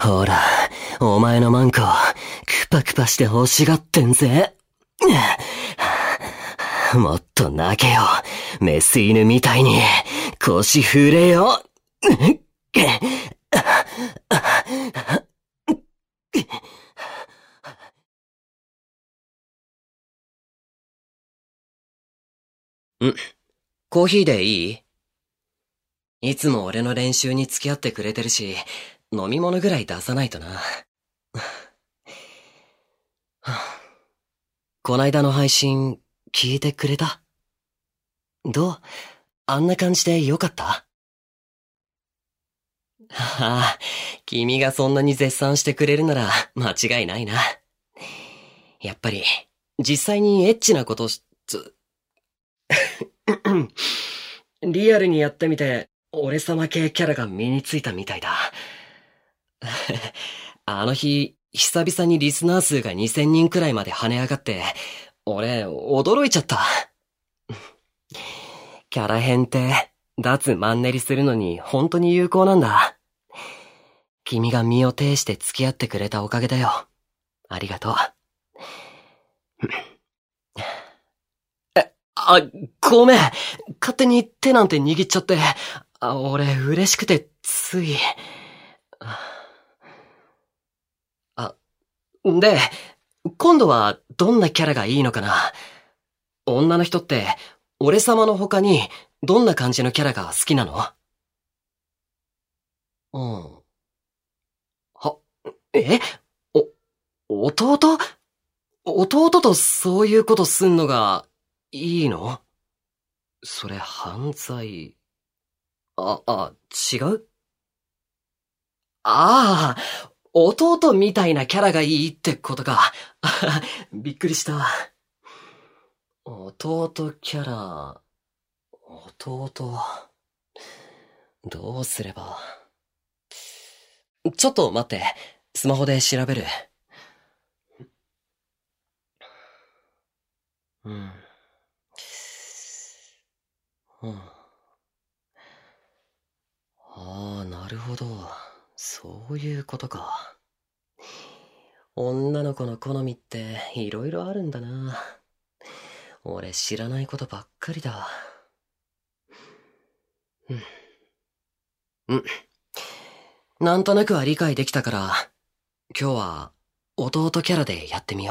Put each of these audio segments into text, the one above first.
ほら、お前のマンコ、クパクパして欲しがってんぜ。もっと泣けよ、メス犬みたいに、腰振れよ。コーヒーでいい？いつも俺の練習に付き合ってくれてるし、飲み物ぐらい出さないとな。こないだの配信、聞いてくれた？どう？あんな感じでよかった？はあ、君がそんなに絶賛してくれるなら間違いないな。やっぱり、実際にエッチなことリアルにやってみて、俺様系キャラが身についたみたいだ。あの日、久々にリスナー数が2000人くらいまで跳ね上がって、俺、驚いちゃった。キャラ変って、脱マンネリするのに本当に有効なんだ。君が身を挺して付き合ってくれたおかげだよ。ありがとう。ごめん。勝手に手なんて握っちゃって。俺、嬉しくて、つい。で、今度はどんなキャラがいいのかな？女の人って、俺様の他に、どんな感じのキャラが好きなの？うん。え？弟？弟とそういうことすんのが、いいの？それ犯罪。違う？ああ、弟みたいなキャラがいいってことか。びっくりした。弟キャラ、弟、どうすれば。ちょっと待って、スマホで調べる。うん。なるほど。そういうことか。女の子の好みって色々あるんだな。俺知らないことばっかりだ。なんとなくは理解できたから、今日は弟キャラでやってみよ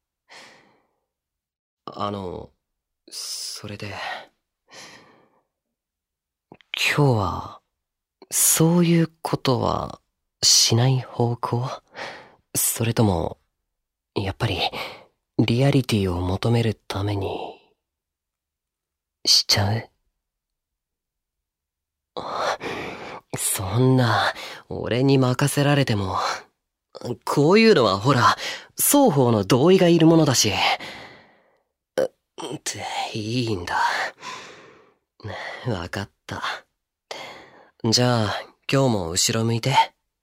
う。それで、今日は、そういうことはしない方向？それとも、やっぱり、リアリティを求めるために、しちゃう？そんな、俺に任せられても、こういうのはほら、双方の同意がいるものだし。いいんだ。わかった。じゃあ、今日も後ろ向いて。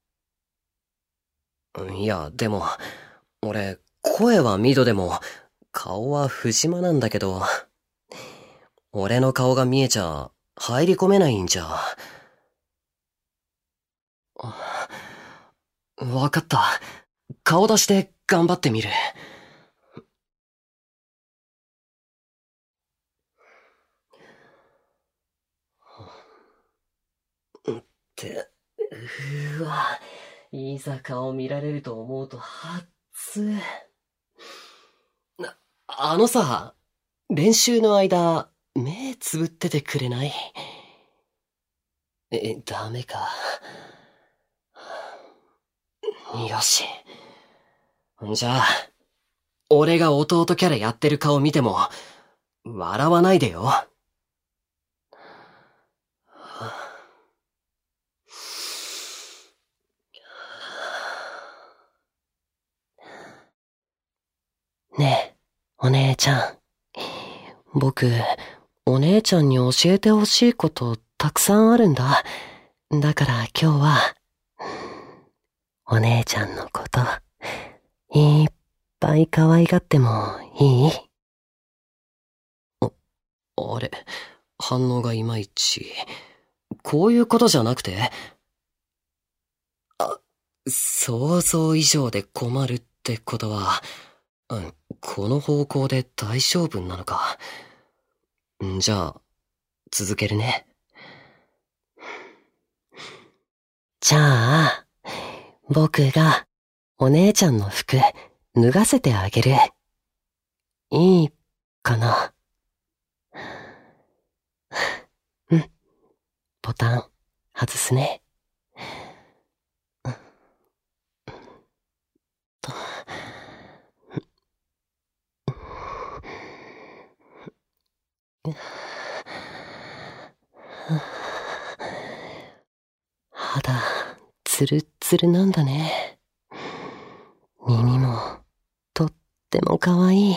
いや、でも、俺、声はミドでも、顔は藤間なんだけど、俺の顔が見えちゃ、入り込めないんじゃ。わかった。顔出して頑張ってみる。いざ顔見られると思うと、あのさ、練習の間、目つぶっててくれない？ダメか。よし。じゃあ、俺が弟キャラやってる顔見ても、笑わないでよ。ねえ、お姉ちゃん。僕、お姉ちゃんに教えてほしいことたくさんあるんだ。だから今日は、お姉ちゃんのこと、いっぱい可愛がってもいい？あれ、反応がいまいち。こういうことじゃなくて？ 想像以上で困るってことは、この方向で大丈夫なのか。じゃあ、続けるね。じゃあ、僕がお姉ちゃんの服脱がせてあげる。いいかな。うん、ボタン外すね。肌、ツルッツルなんだね。耳も、とってもかわいい。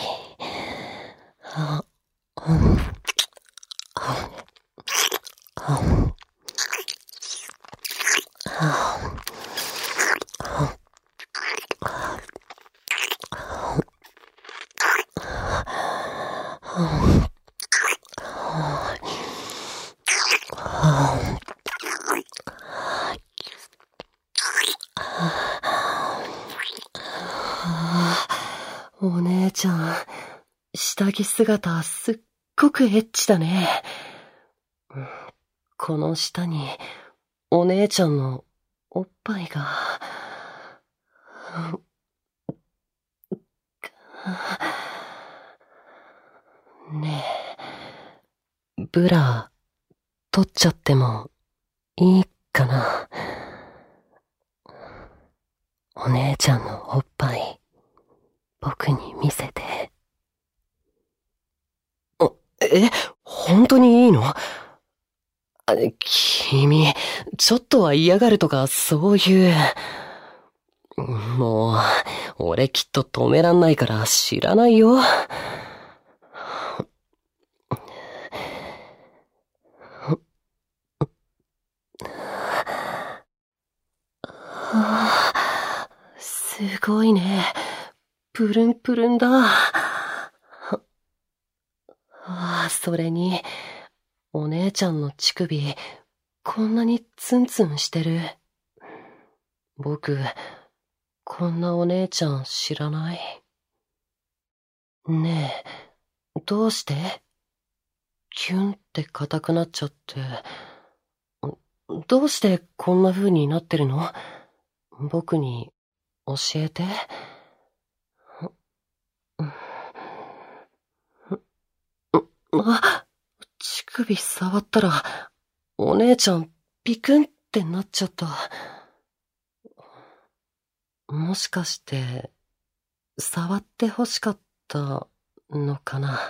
お姉ちゃん、下着姿すっごくエッチだね。この下に、お姉ちゃんのおっぱいが。ねえ、ブラ、取っちゃってもいいかな。お姉ちゃんのおっぱい、僕に見せて。本当にいいの？君、ちょっとは嫌がるとかそういう。もう、俺きっと止めらんないから知らないよ。すごいね。プルンプルンだ。それに、お姉ちゃんの乳首、こんなにツンツンしてる。僕、こんなお姉ちゃん知らない。ねえ、どうして？キュンって硬くなっちゃって。どうしてこんな風になってるの？僕に教えて。乳首触ったら、お姉ちゃんピクンってなっちゃった。もしかして、触って欲しかったのかな。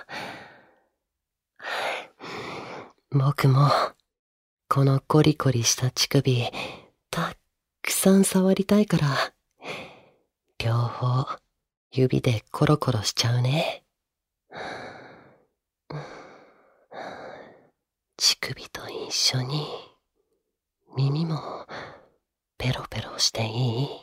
僕も、このコリコリした乳首、たっくさん触りたいから、両方、指でコロコロしちゃうね。乳首と一緒に、耳も、ペロペロしていい？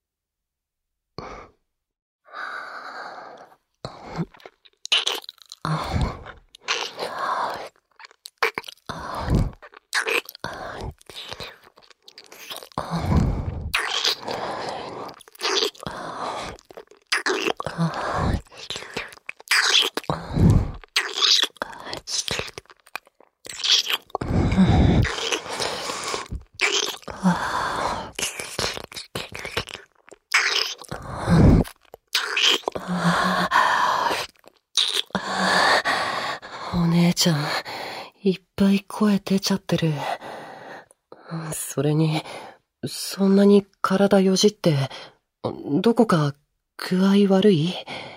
お姉ちゃん、いっぱい声出ちゃってる。それに、そんなに体よじって、どこか具合悪い？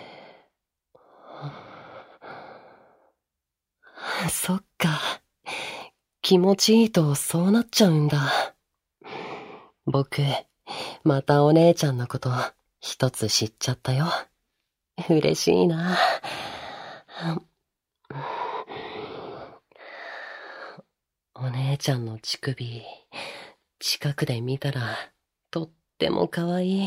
そっか。気持ちいいとそうなっちゃうんだ。僕、またお姉ちゃんのこと一つ知っちゃったよ。嬉しいな。お姉ちゃんの乳首、近くで見たら、とっても可愛い。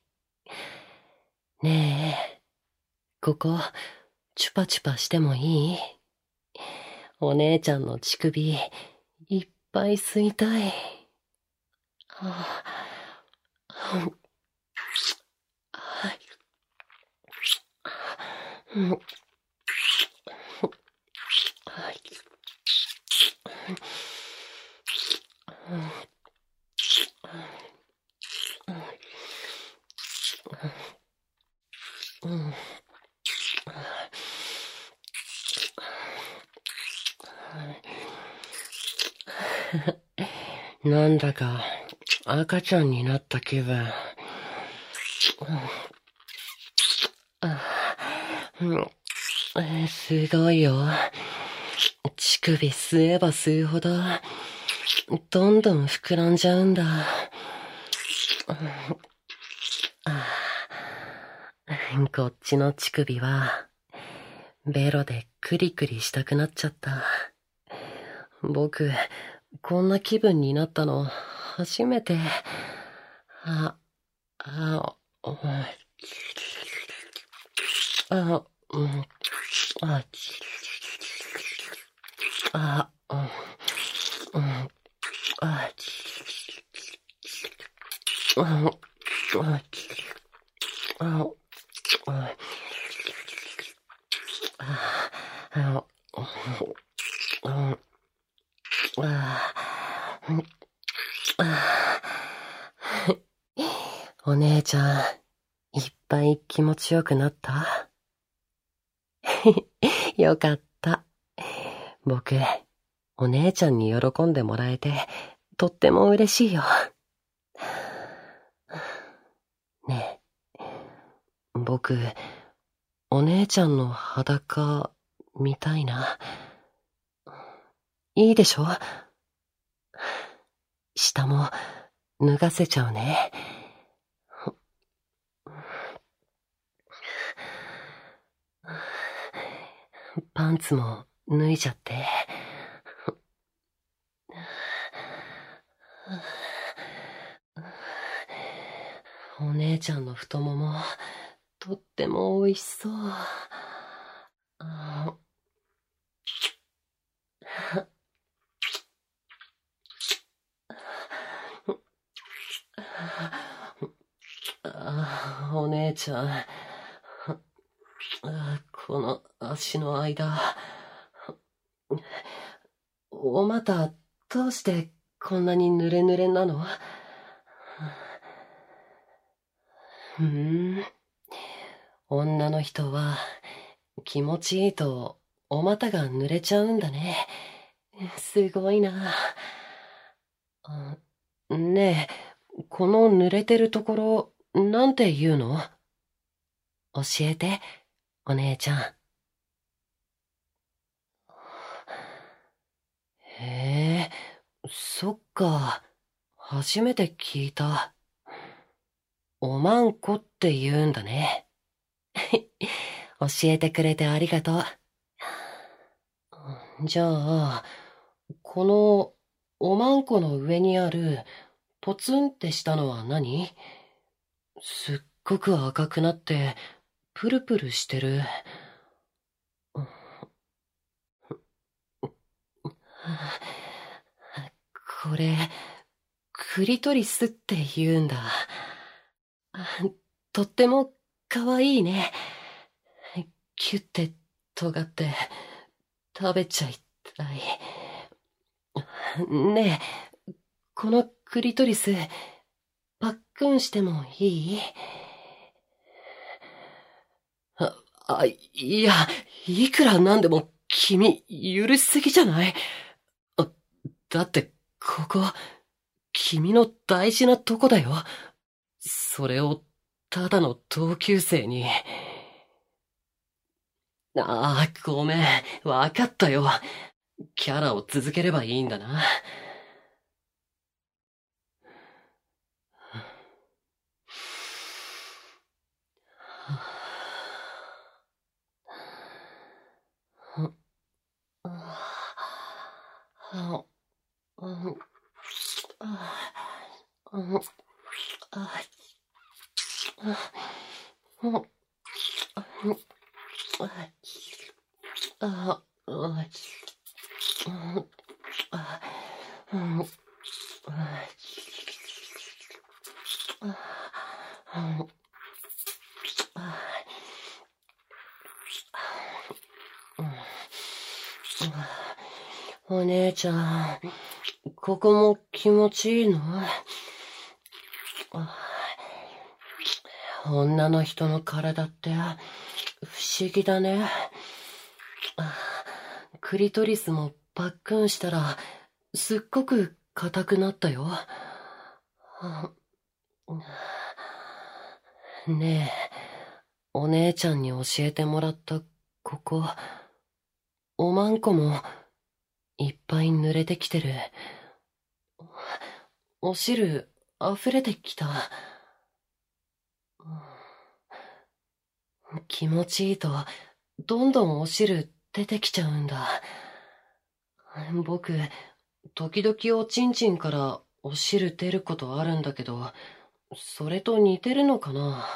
ねえ、ここ、チュパチュパしてもいい？お姉ちゃんの乳首、いっぱい吸いたい。 なんだか赤ちゃんになった気分。すごいよ。乳首吸えば吸うほど、どんどん膨らんじゃうんだ。こっちの乳首は、ベロでクリクリしたくなっちゃった。僕、こんな気分になったの、初めて。あ、あ、うん、あ、うん、あ、あ、うん、うん、あ、うん、お姉ちゃん、いっぱい気持ちよくなった？よかった。僕、お姉ちゃんに喜んでもらえて、とっても嬉しいよ。ねえ、僕、お姉ちゃんの裸、見たいな。いいでしょ？下も、脱がせちゃうね。パンツも脱いじゃって。お姉ちゃんの太もも、とっても美味しそう。お姉ちゃん、この足の間、お股、どうしてこんなに濡れ濡れなの？女の人は気持ちいいとお股が濡れちゃうんだね。すごいな。ねえ、この濡れてるところ、なんて言うの？教えて、お姉ちゃん。へえ、そっか。初めて聞いた。おまんこって言うんだね。教えてくれてありがとう。じゃあ、このおまんこの上にあるポツンってしたのは何？すっごく赤くなってプルプルしてる。これ、クリトリスって言うんだ。とってもかわいいね。キュって尖って食べちゃいたい。ねえ、このクリトリス、パックンしてもいい？いや、いくらなんでも君、許しすぎじゃない？だって、ここ、君の大事なとこだよ。それを、ただの同級生に。ごめん。わかったよ。キャラを続ければいいんだな。 お姉ちゃん、ここも気持ちいいの？女の人の体って不思議だね。クリトリスもパックンしたらすっごく硬くなったよ。ねえ、お姉ちゃんに教えてもらったここ、おまんこもいっぱい濡れてきてる。お汁溢れてきた。気持ちいいとどんどんお汁出てきちゃうんだ。僕、時々おちんちんからお汁出ることあるんだけど、それと似てるのかな？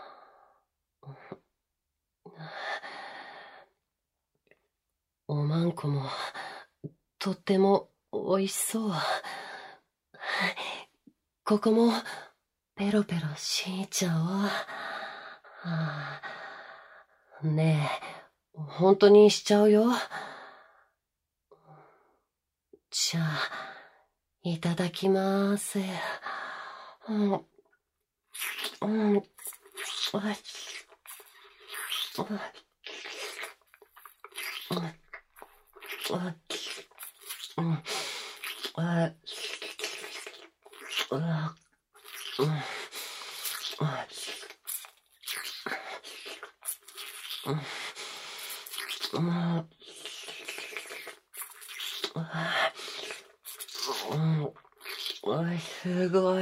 おまんこもとってもおいしそう。ここもペロペロしいちゃおう。ねえ、本当にしちゃうよ。じゃあ、いただきまーす。すごい。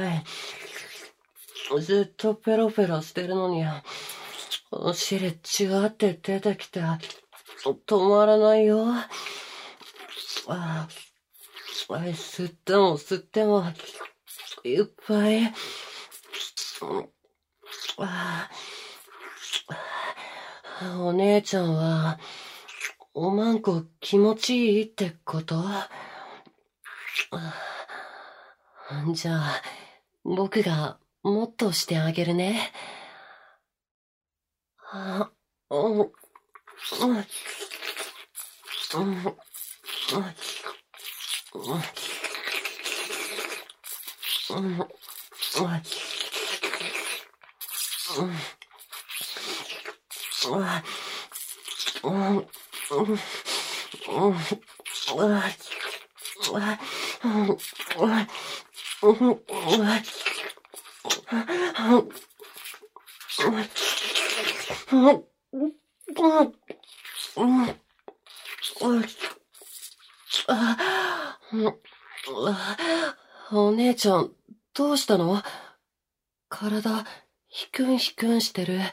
ずっとペロペロしてるのに、お尻違って出てきて、止まらないよ。吸っても吸っても、いっぱい。お姉ちゃんは、おまんこ気持ちいいってこと？じゃあ、僕がもっとしてあげるね。お姉ちゃん、どうしたの？体、ひくんひくんしてる。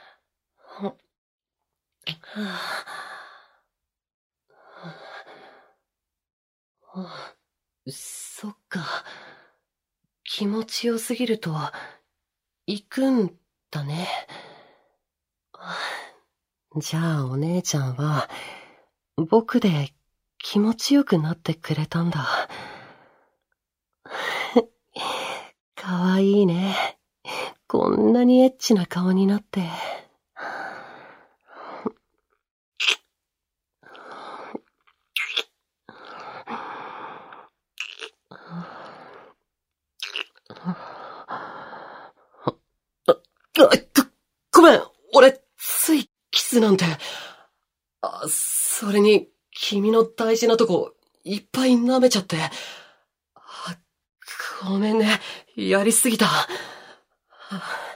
そっか。気持ちよすぎると、行くんだね。じゃあお姉ちゃんは、僕で気持ちよくなってくれたんだ。かわいいね。こんなにエッチな顔になって。ごめん、俺、ついキスなんて。それに、君の大事なとこ、いっぱい舐めちゃって。ごめんね、やりすぎた。